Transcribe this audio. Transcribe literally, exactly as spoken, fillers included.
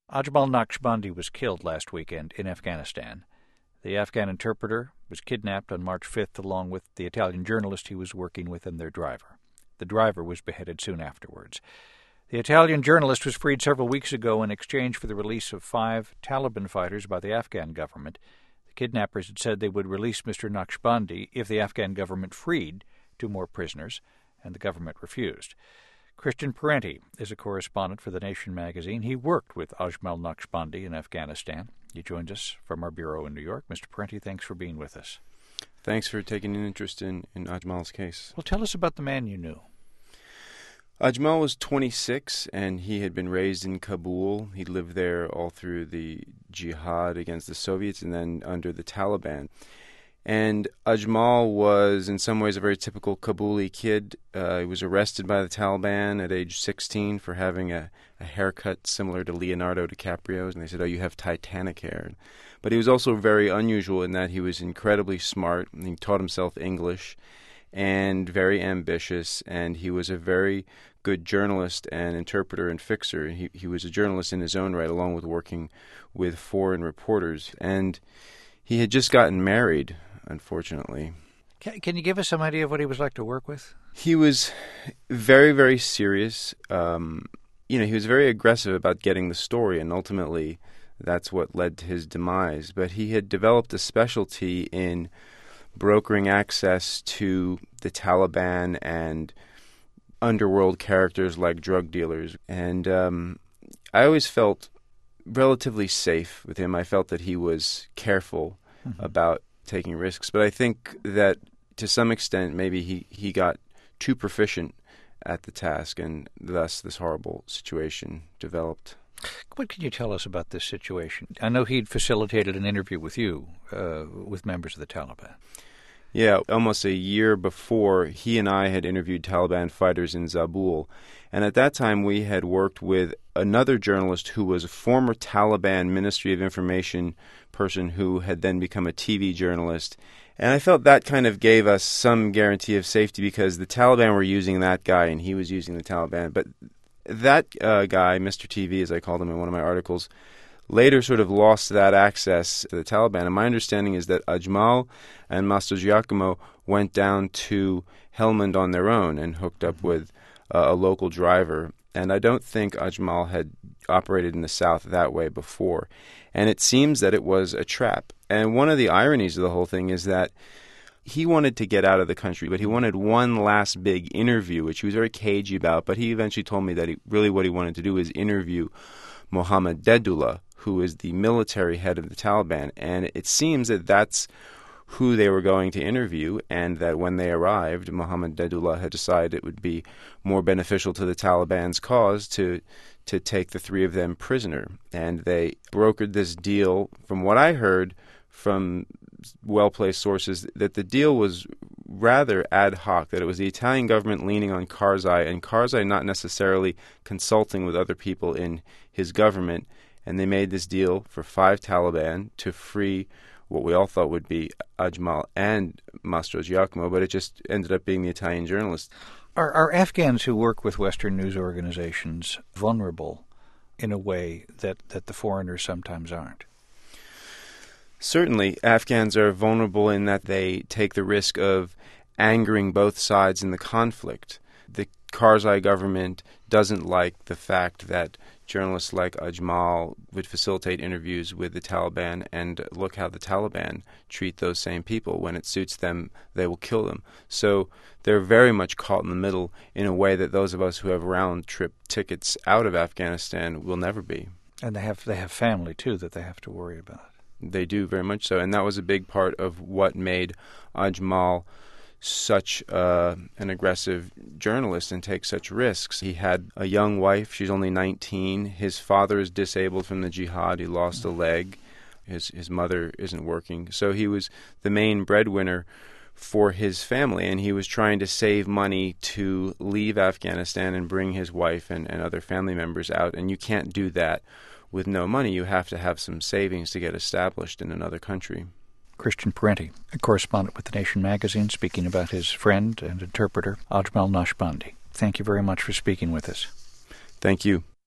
Ajmal Naqshbandi was killed last weekend in Afghanistan. The Afghan interpreter was kidnapped on March fifth along with the Italian journalist he was working with and their driver. The driver was beheaded soon afterwards. The Italian journalist was freed several weeks ago in exchange for the release of five Taliban fighters by the Afghan government. The kidnappers had said they would release Mister Naqshbandi if the Afghan government freed two more prisoners, and the government refused. Christian Parenti is a correspondent for The Nation magazine. He worked with Ajmal Naqshbandi in Afghanistan. He joins us from our bureau in New York. Mister Parenti, thanks for being with us. Thanks for taking an interest in, in Ajmal's case. Well, tell us about the man you knew. Ajmal was twenty-six, and he had been raised in Kabul. He lived there all through the jihad against the Soviets and then under the Taliban. And Ajmal was, in some ways, a very typical Kabuli kid. Uh, he was arrested by the Taliban at age sixteen for having a, a haircut similar to Leonardo DiCaprio's. And they said, oh, you have Titanic hair. But he was also very unusual in that he was incredibly smart. And he taught himself English and very ambitious. And he was a very good journalist and interpreter and fixer. He, he was a journalist in his own right, along with working with foreign reporters. And he had just gotten married, unfortunately. Can, can you give us some idea of what he was like to work with? He was very, very serious. Um, you know, he was very aggressive about getting the story, and ultimately that's what led to his demise. But he had developed a specialty in brokering access to the Taliban and underworld characters like drug dealers. And um, I always felt relatively safe with him. I felt that he was careful mm-hmm. about taking risks. But I think that to some extent maybe he, he got too proficient at the task, and thus this horrible situation developed. What can you tell us about this situation? I know he'd facilitated an interview with you, uh, with members of the Taliban. Yeah, almost a year before, he and I had interviewed Taliban fighters in Zabul. And at that time, we had worked with another journalist who was a former Taliban Ministry of Information person who had then become a T V journalist. And I felt that kind of gave us some guarantee of safety because the Taliban were using that guy and he was using the Taliban. But that uh, guy, Mister T V, as I called him in one of my articles, later sort of lost that access to the Taliban. And my understanding is that Ajmal and Mastos Giacomo went down to Helmand on their own and hooked up with uh, a local driver. And I don't think Ajmal had operated in the South that way before. And it seems that it was a trap. And one of the ironies of the whole thing is that he wanted to get out of the country, but he wanted one last big interview, which he was very cagey about. But he eventually told me that he, really what he wanted to do is interview Mohammad Dedullah, who is the military head of the Taliban. And it seems that that's who they were going to interview, and that when they arrived, Mohammad Dedullah had decided it would be more beneficial to the Taliban's cause to to take the three of them prisoner. And they brokered this deal, from what I heard from well-placed sources, that the deal was rather ad hoc, that it was the Italian government leaning on Karzai, and Karzai not necessarily consulting with other people in his government. And they made this deal for five Taliban to free what we all thought would be Ajmal and Mastos Giacomo, but it just ended up being the Italian journalist. Are, are Afghans who work with Western news organizations vulnerable in a way that, that the foreigners sometimes aren't? Certainly, Afghans are vulnerable in that they take the risk of angering both sides in the conflict. The Karzai government doesn't like the fact that journalists like Ajmal would facilitate interviews with the Taliban, and look how the Taliban treat those same people. When it suits them, they will kill them. So they're very much caught in the middle in a way that those of us who have round-trip tickets out of Afghanistan will never be. And they have they have family, too, that they have to worry about. They do, very much so. And that was a big part of what made Ajmal such uh, an aggressive journalist and take such risks. He had a young wife. She's only nineteen. His father is disabled from the jihad. He lost a leg. His his mother isn't working. So he was the main breadwinner for his family, and he was trying to save money to leave Afghanistan and bring his wife and, and other family members out. And you can't do that with no money. You have to have some savings to get established in another country. Christian Parenti, a correspondent with The Nation magazine, speaking about his friend and interpreter, Ajmal Naqshbandi. Thank you very much for speaking with us. Thank you.